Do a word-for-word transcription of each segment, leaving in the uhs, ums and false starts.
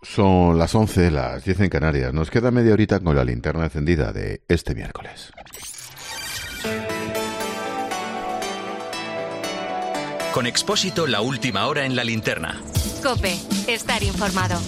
Son las once, las diez en Canarias. Nos queda media horita con la linterna encendida de este miércoles. Con Expósito, la última hora en la linterna. COPE, estar informado.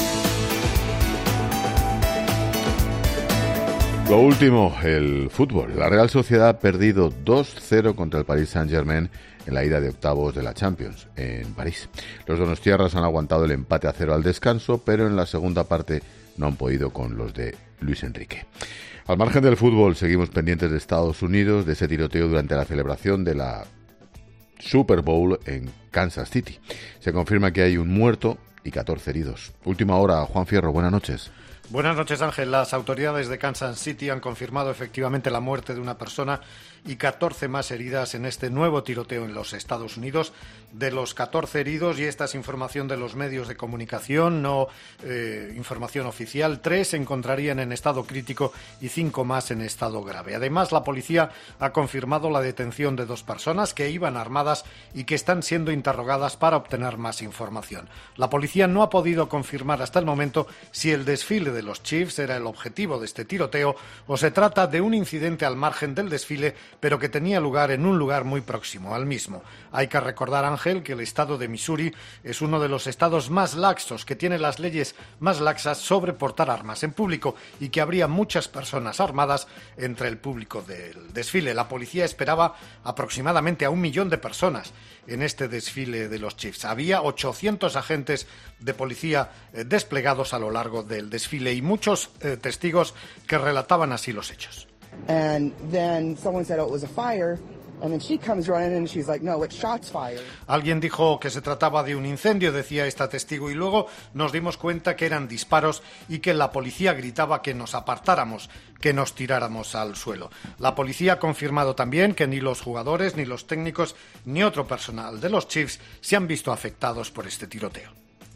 Lo último, el fútbol. La Real Sociedad ha perdido dos cero contra el Paris Saint-Germain en la ida de octavos de la Champions, en París. Los donostiarras han aguantado el empate a cero al descanso, pero en la segunda parte no han podido con los de Luis Enrique. Al margen del fútbol, seguimos pendientes de Estados Unidos, de ese tiroteo durante la celebración de la Super Bowl en Kansas City. Se confirma que hay un muerto y catorce heridos. Última hora, Juan Fierro, buenas noches. Buenas noches, Ángel. Las autoridades de Kansas City han confirmado efectivamente la muerte de una persona y catorce más heridas en este nuevo tiroteo en los Estados Unidos. De los catorce heridos, y esta es información de los medios de comunicación, no eh, información oficial, tres se encontrarían en estado crítico y cinco más en estado grave. Además, la policía ha confirmado la detención de dos personas que iban armadas y que están siendo interrogadas para obtener más información. La policía no ha podido confirmar hasta el momento si el desfile de los Chiefs era el objetivo de este tiroteo o se trata de un incidente al margen del desfile, pero que tenía lugar en un lugar muy próximo al mismo. Hay que recordar, Ángel, que el estado de Missouri es uno de los estados más laxos, que tiene las leyes más laxas sobre portar armas en público y que habría muchas personas armadas entre el público del desfile. La policía esperaba aproximadamente a un millón de personas en este desfile de los Chiefs. Había ochocientos agentes de policía eh, desplegados a lo largo del desfile y muchos eh, testigos que relataban así los hechos. And then someone said, oh, it was a fire. And then she comes running and she's like, no, it's shots fired. Alguien dijo que se trataba de un incendio, decía esta testigo, y luego nos dimos cuenta que eran disparos y que la policía gritaba que nos apartáramos, que nos tiráramos al suelo. La policía ha confirmado también que ni los jugadores, ni los técnicos, ni otro personal de los Chiefs se han visto afectados por este tiroteo.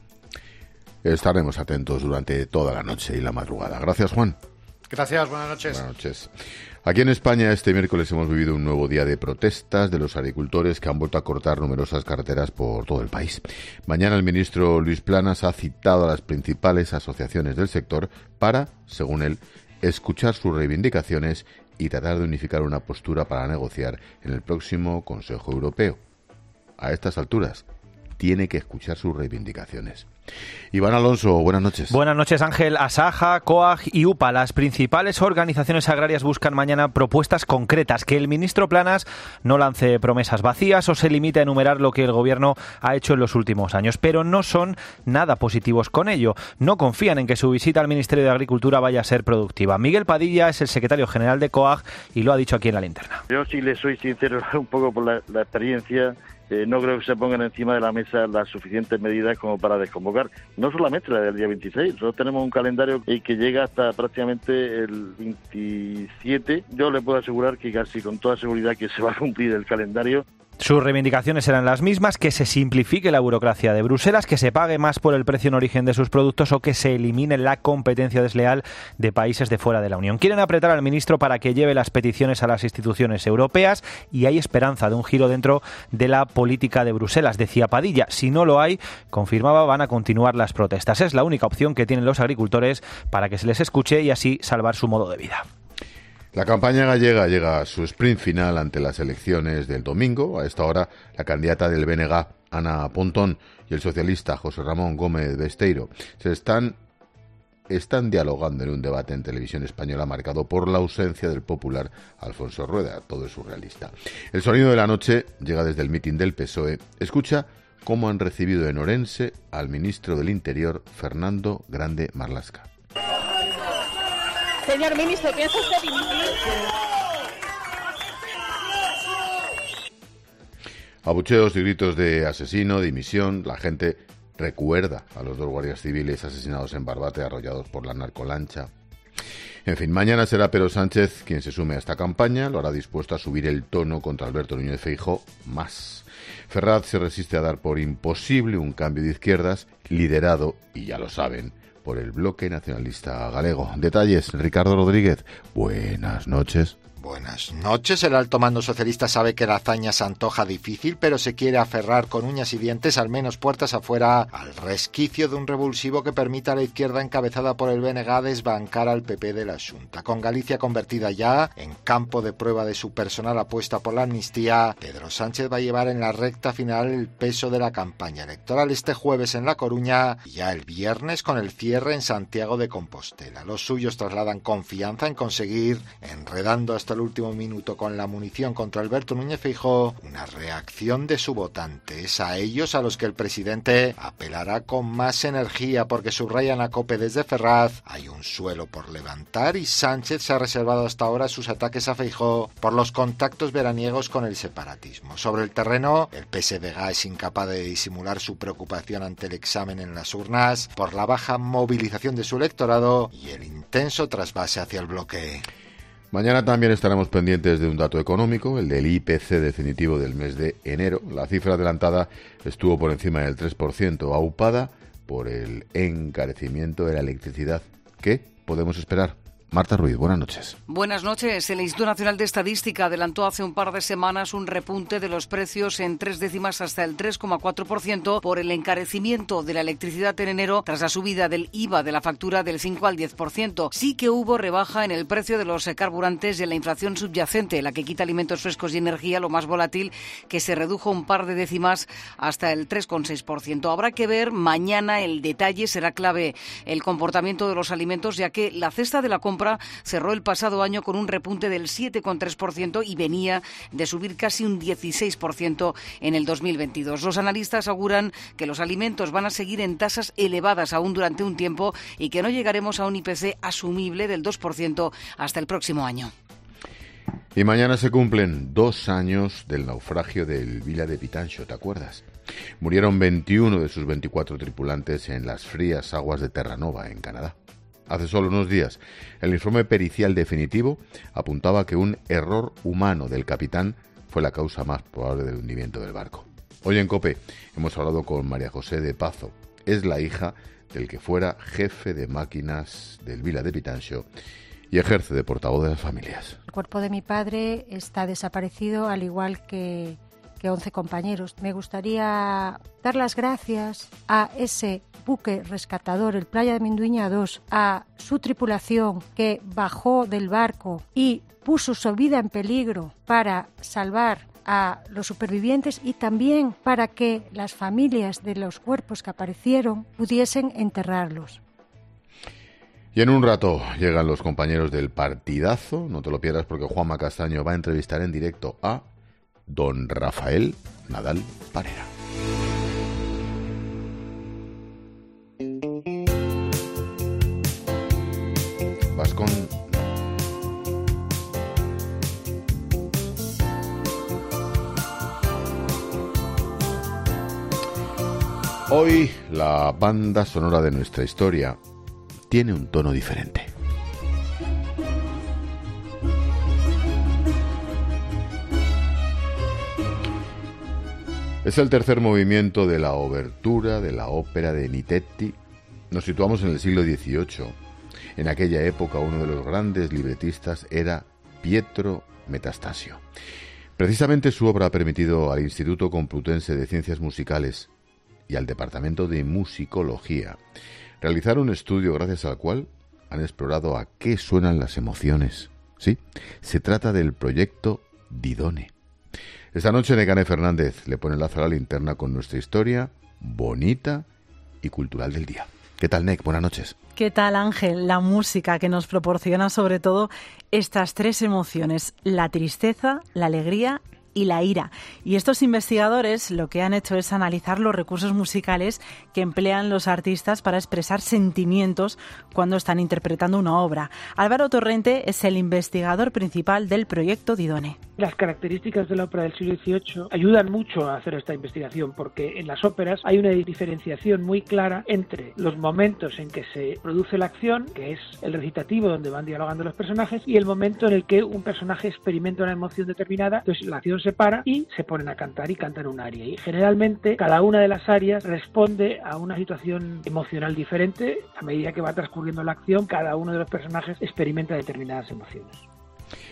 Estaremos atentos durante toda la noche y la madrugada. Gracias, Juan. Gracias, buenas noches. Buenas noches. Aquí en España este miércoles hemos vivido un nuevo día de protestas de los agricultores que han vuelto a cortar numerosas carreteras por todo el país. Mañana el ministro Luis Planas ha citado a las principales asociaciones del sector para, según él, escuchar sus reivindicaciones y tratar de unificar una postura para negociar en el próximo Consejo Europeo. A estas alturas, tiene que escuchar sus reivindicaciones. Iván Alonso, buenas noches. Buenas noches, Ángel. Asaja, COAG y UPA, las principales organizaciones agrarias, buscan mañana propuestas concretas, que el ministro Planas no lance promesas vacías o se limite a enumerar lo que el gobierno ha hecho en los últimos años, pero no son nada positivos con ello. No confían en que su visita al Ministerio de Agricultura vaya a ser productiva. Miguel Padilla es el secretario general de COAG y lo ha dicho aquí en la linterna. Yo, si le soy sincero, un poco por la, la experiencia, Eh, no creo que se pongan encima de la mesa las suficientes medidas como para desconvocar, no solamente la del día veintiséis, nosotros tenemos un calendario que llega hasta prácticamente el veintisiete, yo le puedo asegurar que casi con toda seguridad que se va a cumplir el calendario. Sus reivindicaciones eran las mismas: que se simplifique la burocracia de Bruselas, que se pague más por el precio en origen de sus productos o que se elimine la competencia desleal de países de fuera de la Unión. Quieren apretar al ministro para que lleve las peticiones a las instituciones europeas y hay esperanza de un giro dentro de la política de Bruselas, decía Padilla. Si no lo hay, confirmaba, van a continuar las protestas. Es la única opción que tienen los agricultores para que se les escuche y así salvar su modo de vida. La campaña gallega llega a su sprint final ante las elecciones del domingo. A esta hora, la candidata del B N G, Ana Pontón, y el socialista José Ramón Gómez Besteiro se están, están dialogando en un debate en televisión española marcado por la ausencia del popular Alfonso Rueda. Todo es surrealista. El sonido de la noche llega desde el mitin del P S O E. Escucha cómo han recibido en Orense al ministro del Interior, Fernando Grande Marlaska. Señor ministro, ¿piensa usted dimitir? Abucheos y gritos de asesino, dimisión. La gente recuerda a los dos guardias civiles asesinados en Barbate, arrollados por la narcolancha. En fin, mañana será Pedro Sánchez quien se sume a esta campaña. Lo hará dispuesto a subir el tono contra Alberto Núñez Feijóo más. Ferraz se resiste a dar por imposible un cambio de izquierdas liderado, y ya lo saben, por el bloque nacionalista galego. Detalles, Ricardo Rodríguez. Buenas noches. Buenas noches. El alto mando socialista sabe que la hazaña se antoja difícil, pero se quiere aferrar con uñas y dientes, al menos puertas afuera, al resquicio de un revulsivo que permita a la izquierda encabezada por el B N G desbancar al P P de la Xunta. Con Galicia convertida ya en campo de prueba de su personal apuesta por la amnistía, Pedro Sánchez va a llevar en la recta final el peso de la campaña electoral este jueves en La Coruña y ya el viernes con el cierre en Santiago de Compostela. Los suyos trasladan confianza en conseguir, enredando hasta el último minuto con la munición contra Alberto Núñez Feijóo, una reacción de su votante. Es a ellos a los que el presidente apelará con más energía porque, subrayan a COPE desde Ferraz, hay un suelo por levantar y Sánchez se ha reservado hasta ahora sus ataques a Feijóo por los contactos veraniegos con el separatismo. Sobre el terreno, el P S D G es incapaz de disimular su preocupación ante el examen en las urnas por la baja movilización de su electorado y el intenso trasvase hacia el bloque. Mañana también estaremos pendientes de un dato económico, el del I P C definitivo del mes de enero. La cifra adelantada estuvo por encima del tres por ciento, aupada por el encarecimiento de la electricidad. ¿Qué podemos esperar? Marta Ruiz, buenas noches. Buenas noches. El Instituto Nacional de Estadística adelantó hace un par de semanas un repunte de los precios en tres décimas hasta el tres coma cuatro por ciento por el encarecimiento de la electricidad en enero tras la subida del I V A de la factura del cinco al diez por ciento. Sí que hubo rebaja en el precio de los carburantes y en la inflación subyacente, la que quita alimentos frescos y energía, lo más volátil, que se redujo un par de décimas hasta el tres coma seis por ciento. Habrá que ver mañana el detalle, será clave el comportamiento de los alimentos, ya que la cesta de la compra cerró el pasado año con un repunte del siete coma tres por ciento y venía de subir casi un dieciséis por ciento en el dos mil veintidós. Los analistas auguran que los alimentos van a seguir en tasas elevadas aún durante un tiempo y que no llegaremos a un I P C asumible del dos por ciento hasta el próximo año. Y mañana se cumplen dos años del naufragio del Vila de Pitanxo, ¿te acuerdas? Murieron veintiuno de sus veinticuatro tripulantes en las frías aguas de Terranova, en Canadá. Hace solo unos días, el informe pericial definitivo apuntaba que un error humano del capitán fue la causa más probable del hundimiento del barco. Hoy en COPE hemos hablado con María José de Pazo. Es la hija del que fuera jefe de máquinas del Vila de Pitanxo y ejerce de portavoz de las familias. El cuerpo de mi padre está desaparecido, al igual que, que once compañeros. Me gustaría dar las gracias a ese buque rescatador, el Playa de Minduiña dos, a su tripulación que bajó del barco y puso su vida en peligro para salvar a los supervivientes y también para que las familias de los cuerpos que aparecieron pudiesen enterrarlos. Y en un rato llegan los compañeros del partidazo, no te lo pierdas porque Juanma Castaño va a entrevistar en directo a don Rafael Nadal Parera. Vas con... Hoy la banda sonora de nuestra historia tiene un tono diferente. Es el tercer movimiento de la obertura de la ópera de Nicetti. Nos situamos en el siglo dieciocho. En aquella época uno de los grandes libretistas era Pietro Metastasio. Precisamente su obra ha permitido al Instituto Complutense de Ciencias Musicales y al Departamento de Musicología realizar un estudio gracias al cual han explorado a qué suenan las emociones. Sí, se trata del proyecto Didone. Esta noche Nekane Fernández le pone el lazo a la linterna con nuestra historia bonita y cultural del día. ¿Qué tal, Nek? Buenas noches. ¿Qué tal, Ángel? La música que nos proporciona sobre todo estas tres emociones, la tristeza, la alegría y la ira. Y estos investigadores lo que han hecho es analizar los recursos musicales que emplean los artistas para expresar sentimientos cuando están interpretando una obra. Álvaro Torrente es el investigador principal del proyecto Didone. Las características de la ópera del siglo dieciocho ayudan mucho a hacer esta investigación porque en las óperas hay una diferenciación muy clara entre los momentos en que se produce la acción, que es el recitativo donde van dialogando los personajes, y el momento en el que un personaje experimenta una emoción determinada. Entonces la acción se para y se ponen a cantar y cantan un aria. Y generalmente cada una de las arias responde a una situación emocional diferente. A medida que va transcurriendo la acción, cada uno de los personajes experimenta determinadas emociones.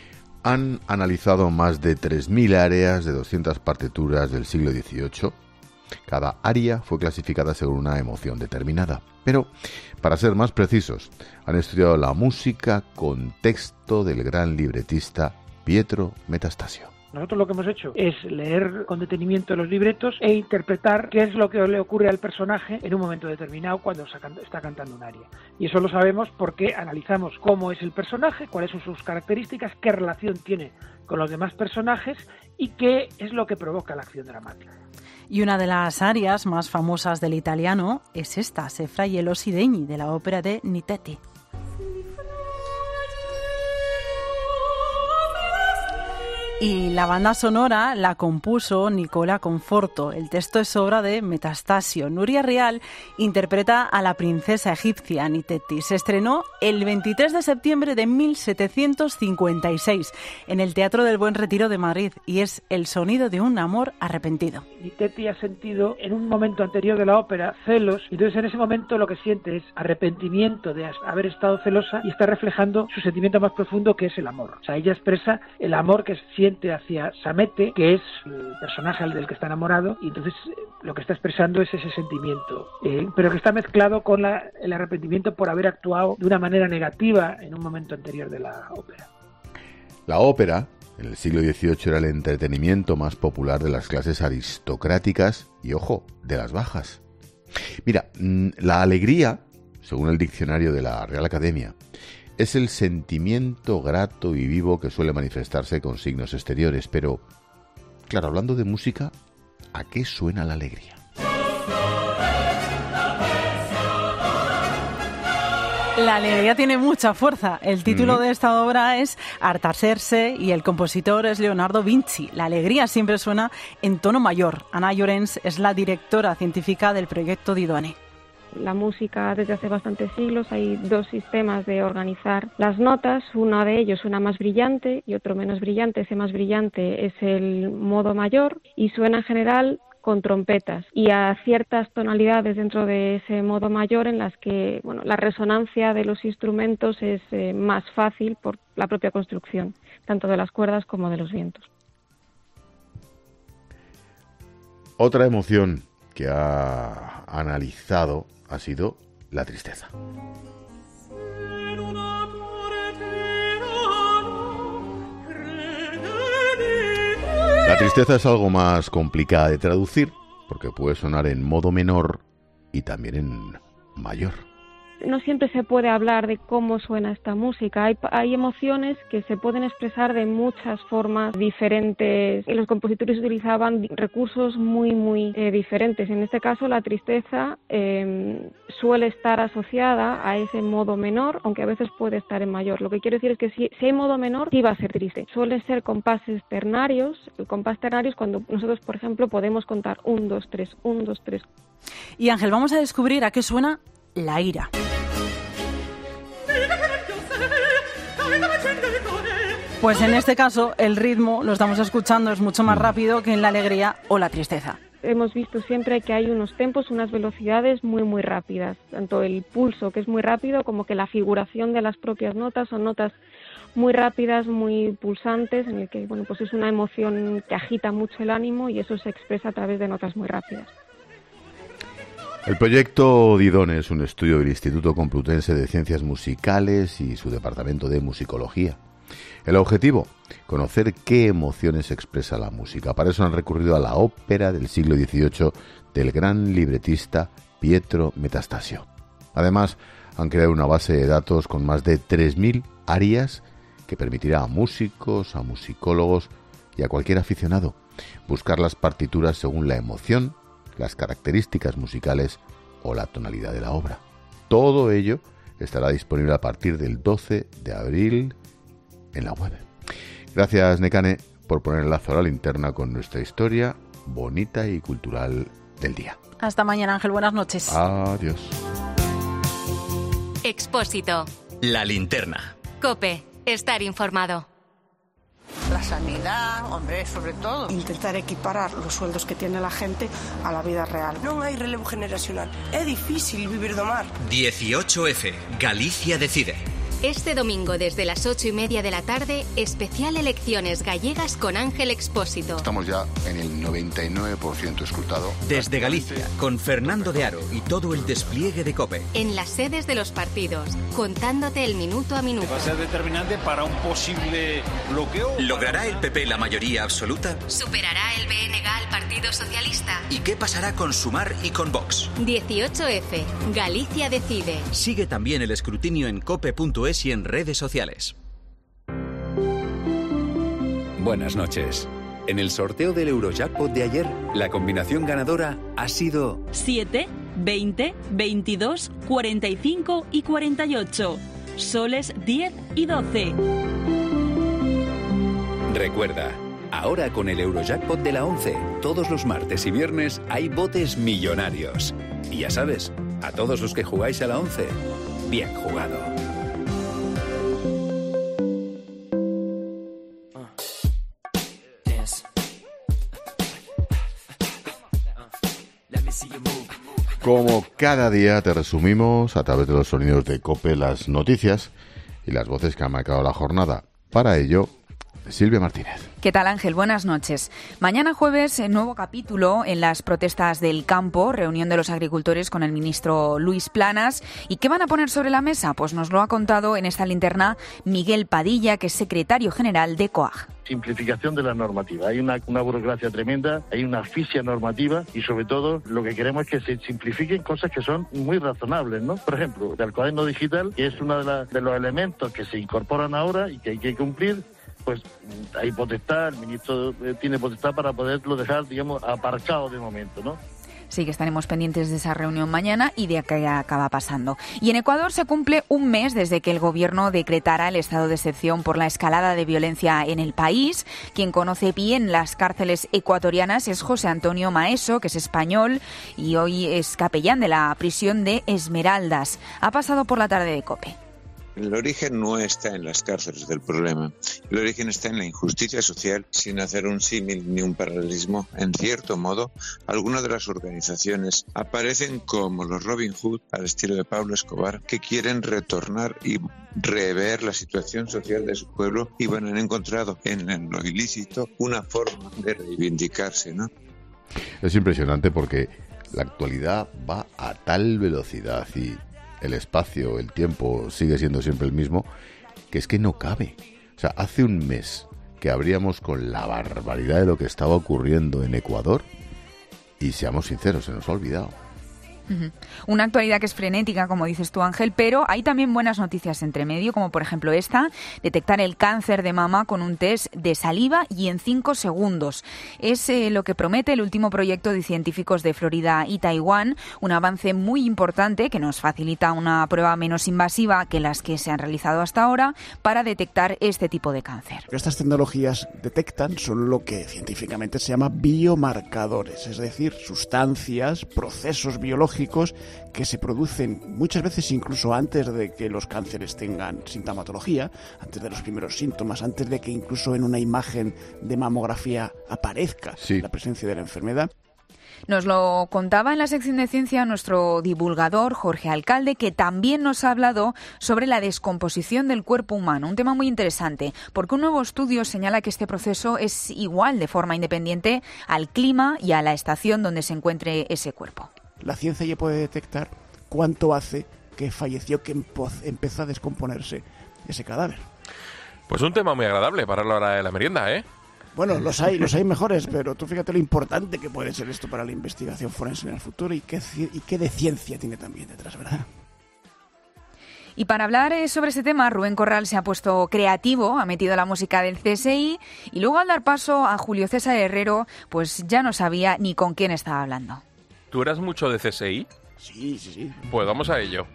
han analizado más de tres mil áreas de doscientas partituras del siglo dieciocho. Cada aria fue clasificada según una emoción determinada. Pero, para ser más precisos, han estudiado la música con texto del gran libretista Pietro Metastasio. Nosotros lo que hemos hecho es leer con detenimiento los libretos e interpretar qué es lo que le ocurre al personaje en un momento determinado cuando está cantando un aria. Y eso lo sabemos porque analizamos cómo es el personaje, cuáles son sus características, qué relación tiene con los demás personajes y qué es lo que provoca la acción dramática. Y una de las arias más famosas del italiano es esta, Se fra gli elosi degni, de la ópera de Nitteti. Y la banda sonora la compuso Nicola Conforto. El texto es obra de Metastasio. Nuria Real interpreta a la princesa egipcia Nitteti. Se estrenó el veintitrés de septiembre de mil setecientos cincuenta y seis en el Teatro del Buen Retiro de Madrid y es el sonido de un amor arrepentido. Nitteti ha sentido en un momento anterior de la ópera celos y entonces en ese momento lo que siente es arrepentimiento de haber estado celosa y está reflejando su sentimiento más profundo, que es el amor. O sea, ella expresa el amor que siente hacia Samete, que es el personaje del que está enamorado, y entonces lo que está expresando es ese sentimiento, eh, pero que está mezclado con la, el arrepentimiento por haber actuado de una manera negativa en un momento anterior de la ópera. La ópera, en el siglo dieciocho, era el entretenimiento más popular de las clases aristocráticas y, ojo, de las bajas. Mira, la alegría, según el diccionario de la Real Academia, es el sentimiento grato y vivo que suele manifestarse con signos exteriores, pero, claro, hablando de música, ¿a qué suena la alegría? La alegría tiene mucha fuerza. El título Mm. de esta obra es Artaserse y el compositor es Leonardo Vinci. La alegría siempre suena en tono mayor. Ana Llorens es la directora científica del proyecto Didone. La música desde hace bastantes siglos hay dos sistemas de organizar las notas, uno de ellos suena más brillante y otro menos brillante. Ese más brillante es el modo mayor y suena en general con trompetas y a ciertas tonalidades dentro de ese modo mayor en las que bueno, la resonancia de los instrumentos es eh, más fácil por la propia construcción, tanto de las cuerdas como de los vientos. Otra emoción que ha analizado ha sido la tristeza. La tristeza es algo más complicada de traducir porque puede sonar en modo menor y también en mayor. No siempre se puede hablar de cómo suena esta música. Hay, hay emociones que se pueden expresar de muchas formas diferentes y los compositores utilizaban recursos muy, muy eh, diferentes. En este caso, la tristeza eh, suele estar asociada a ese modo menor, aunque a veces puede estar en mayor. Lo que quiero decir es que si, si hay modo menor, sí va a ser triste. Suelen ser compases ternarios. El compás ternario es cuando nosotros, por ejemplo, podemos contar un, dos, tres, un, dos, tres. Y Ángel, vamos a descubrir a qué suena la ira. Pues en este caso el ritmo, lo estamos escuchando, es mucho más rápido que en la alegría o la tristeza. Hemos visto siempre que hay unos tempos, unas velocidades muy muy rápidas, tanto el pulso, que es muy rápido, como que la figuración de las propias notas son notas muy rápidas, muy pulsantes, en el que bueno, pues es una emoción que agita mucho el ánimo y eso se expresa a través de notas muy rápidas. El proyecto Didone es un estudio del Instituto Complutense de Ciencias Musicales y su departamento de musicología. El objetivo, conocer qué emociones expresa la música. Para eso han recurrido a la ópera del siglo dieciocho del gran libretista Pietro Metastasio. Además, han creado una base de datos con más de tres mil arias que permitirá a músicos, a musicólogos y a cualquier aficionado buscar las partituras según la emoción, las características musicales o la tonalidad de la obra. Todo ello estará disponible a partir del doce de abril en la web. Gracias, Nekane, por poner el lazo a la linterna con nuestra historia bonita y cultural del día. Hasta mañana, Ángel. Buenas noches. Adiós. Expósito. La linterna. COPE. Estar informado. La sanidad, hombre, sobre todo. Intentar equiparar los sueldos que tiene la gente a la vida real. Non hai relevo generacional. É difícil vivir do mar. dieciocho efe. Galicia decide. Este domingo desde las ocho y media de la tarde, especial Elecciones Gallegas con Ángel Expósito. Estamos ya en el noventa y nueve por ciento escrutado. Desde Galicia, con Fernando de Aro y todo el despliegue de COPE. En las sedes de los partidos, contándote el minuto a minuto. Va a ser determinante para un posible bloqueo. ¿Logrará el P P la mayoría absoluta? ¿Superará el B N G al Partido Socialista? ¿Y qué pasará con Sumar y con Vox? dieciocho efe, Galicia decide. Sigue también el escrutinio en cope punto es y en redes sociales. Buenas noches. En el sorteo del Eurojackpot de ayer, la combinación ganadora ha sido siete, veinte, veintidós, cuarenta y cinco y cuarenta y ocho. Soles diez y doce. Recuerda, ahora con el Eurojackpot de la once, todos los martes y viernes hay botes millonarios. Y ya sabes, a todos los que jugáis a la once, bien jugado. Como cada día te resumimos a través de los sonidos de COPE las noticias y las voces que han marcado la jornada. Para ello, Silvia Martínez. ¿Qué tal, Ángel? Buenas noches. Mañana jueves, nuevo capítulo en las protestas del campo, reunión de los agricultores con el ministro Luis Planas. ¿Y qué van a poner sobre la mesa? Pues nos lo ha contado en esta linterna Miguel Padilla, que es secretario general de COAG. Simplificación de la normativa. Hay una, una burocracia tremenda, hay una asfixia normativa y sobre todo lo que queremos es que se simplifiquen cosas que son muy razonables, ¿no? Por ejemplo, el cuaderno digital, que es uno de, la, de los elementos que se incorporan ahora y que hay que cumplir, pues hay potestad, el ministro tiene potestad para poderlo dejar, digamos, aparcado de momento, ¿no? Sí, que estaremos pendientes de esa reunión mañana y de qué acaba pasando. Y en Ecuador se cumple un mes desde que el gobierno decretara el estado de excepción por la escalada de violencia en el país. Quien conoce bien las cárceles ecuatorianas es José Antonio Maeso, que es español y hoy es capellán de la prisión de Esmeraldas. Ha pasado por la tarde de COPE. El origen no está en las cárceles del problema. El origen está en la injusticia social, sin hacer un símil ni un paralelismo. En cierto modo, algunas de las organizaciones aparecen como los Robin Hood, al estilo de Pablo Escobar, que quieren retornar y rever la situación social de su pueblo y van han encontrado en lo ilícito una forma de reivindicarse, ¿no? Es impresionante porque la actualidad va a tal velocidad y el espacio, el tiempo sigue siendo siempre el mismo, que es que no cabe. O sea, hace un mes que abríamos con la barbaridad de lo que estaba ocurriendo en Ecuador y seamos sinceros, se nos ha olvidado. Uh-huh. Una actualidad que es frenética, como dices tú, Ángel, pero hay también buenas noticias entre medio, como por ejemplo esta: detectar el cáncer de mama con un test de saliva y en cinco segundos. Es eh, lo que promete el último proyecto de científicos de Florida y Taiwán, un avance muy importante que nos facilita una prueba menos invasiva que las que se han realizado hasta ahora para detectar este tipo de cáncer. Estas tecnologías detectan son lo que científicamente se llama biomarcadores, es decir, sustancias, procesos biológicos que se producen muchas veces incluso antes de que los cánceres tengan sintomatología, antes de los primeros síntomas, antes de que incluso en una imagen de mamografía aparezca sí. la presencia de la enfermedad. Nos lo contaba en la sección de ciencia nuestro divulgador Jorge Alcalde, que también nos ha hablado sobre la descomposición del cuerpo humano, un tema muy interesante, porque un nuevo estudio señala que este proceso es igual de forma independiente al clima y a la estación donde se encuentre ese cuerpo. La ciencia ya puede detectar cuánto hace que falleció, que empezó a descomponerse ese cadáver. Pues un tema muy agradable para la hora de la merienda, ¿eh? Bueno, los hay, los hay mejores, pero tú fíjate lo importante que puede ser esto para la investigación forense en el futuro y qué, y qué de ciencia tiene también detrás, ¿verdad? Y para hablar sobre este tema, Rubén Corral se ha puesto creativo, ha metido la música del C S I y luego al dar paso a Julio César Herrero, pues ya no sabía ni con quién estaba hablando. ¿Tú eras mucho de C S I? Sí, sí, sí. Pues vamos a ello.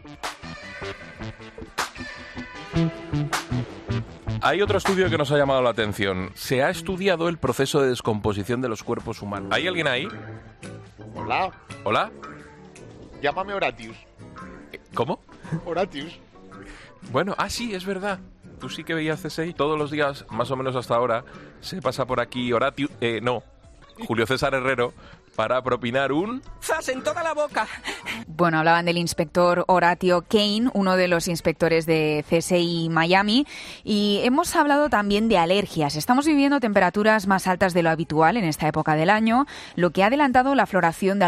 Hay otro estudio que nos ha llamado la atención. Se ha estudiado el proceso de descomposición de los cuerpos humanos. ¿Hay alguien ahí? Hola. ¿Hola? Llámame Horatius. ¿Cómo? Horatius. Bueno, ah, sí, es verdad. Tú sí que veías C S I. Todos los días, más o menos hasta ahora, se pasa por aquí Horatius... Eh, no, Julio César Herrero... para propinar un... ¡zas en toda la boca! Bueno, hablaban del inspector Horatio Kane, uno de los inspectores de C S I Miami, y hemos hablado también de alergias. Estamos viviendo temperaturas más altas de lo habitual en esta época del año, lo que ha adelantado la floración de